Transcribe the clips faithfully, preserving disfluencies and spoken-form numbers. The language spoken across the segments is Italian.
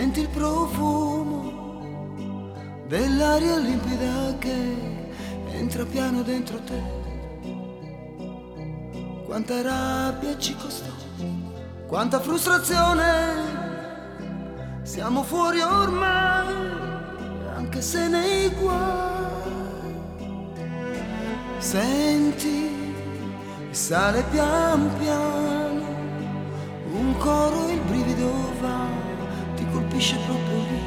Senti il profumo dell'aria limpida che entra piano dentro te. Quanta rabbia ci costò, quanta frustrazione. Siamo fuori ormai, anche se nei guai. Senti, sale pian piano un coro, il brivido va, ti colpisce proprio lì,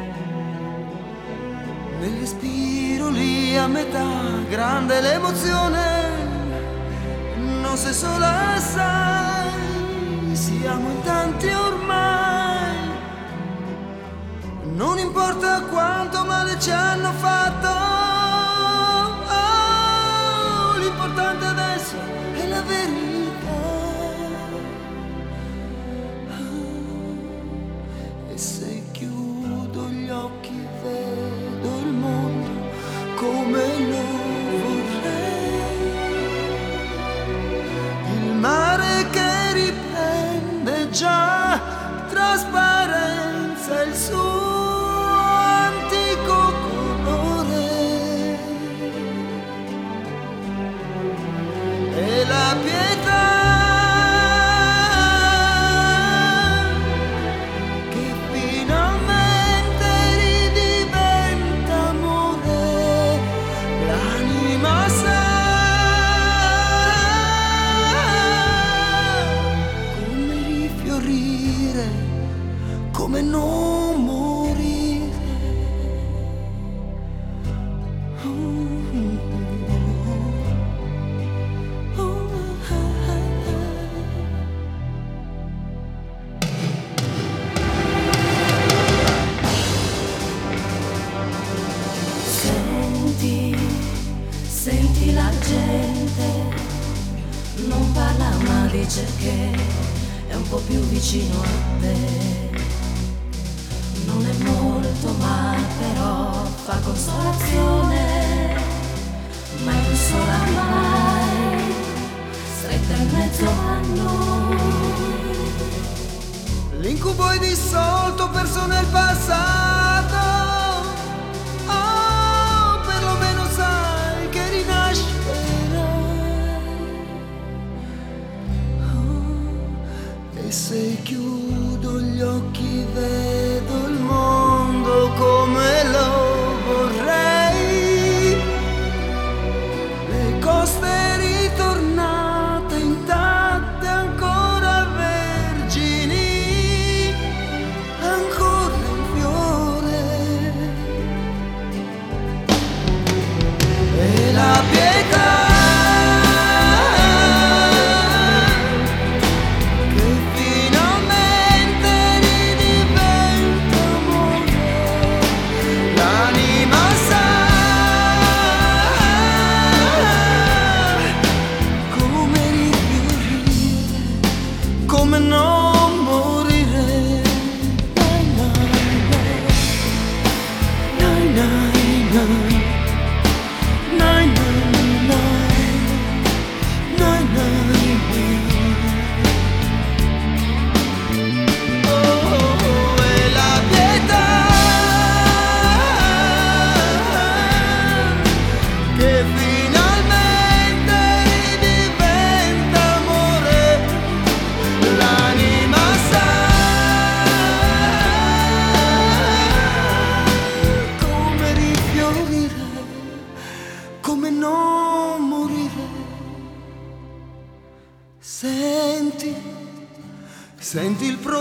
nel respiro lì a metà, grande l'emozione, non sei sola, sai, siamo in tanti ormai, non importa quanto male ci hanno fatto, oh, l'importante adesso è la verità. Se chiudo gli occhi vedo il mondo come lo vorrei, il mare che riprende già trasparenza, il suo antico colore e la pietà come non morire. Senti, senti la gente, non parla ma dice che è un po' più vicino a te. Non è molto ma però fa consolazione, mai più sola mai, stretta in mezzo a noi. L'incubo è dissolto, perso nel passato, oh, perlomeno sai che rinascerai, oh, e se chiudo gli occhi vedo il mondo come lo vorrei, le coste ritornate intatte, ancora vergini, ancora un fiore e la pietà come non morire. Nai, nai, nai, nai, nai, nai, nai, nai, oh, e la pietà che finalmente diventa amore. L'anima sa come rifiorire, come non morire. Senti, senti il profumo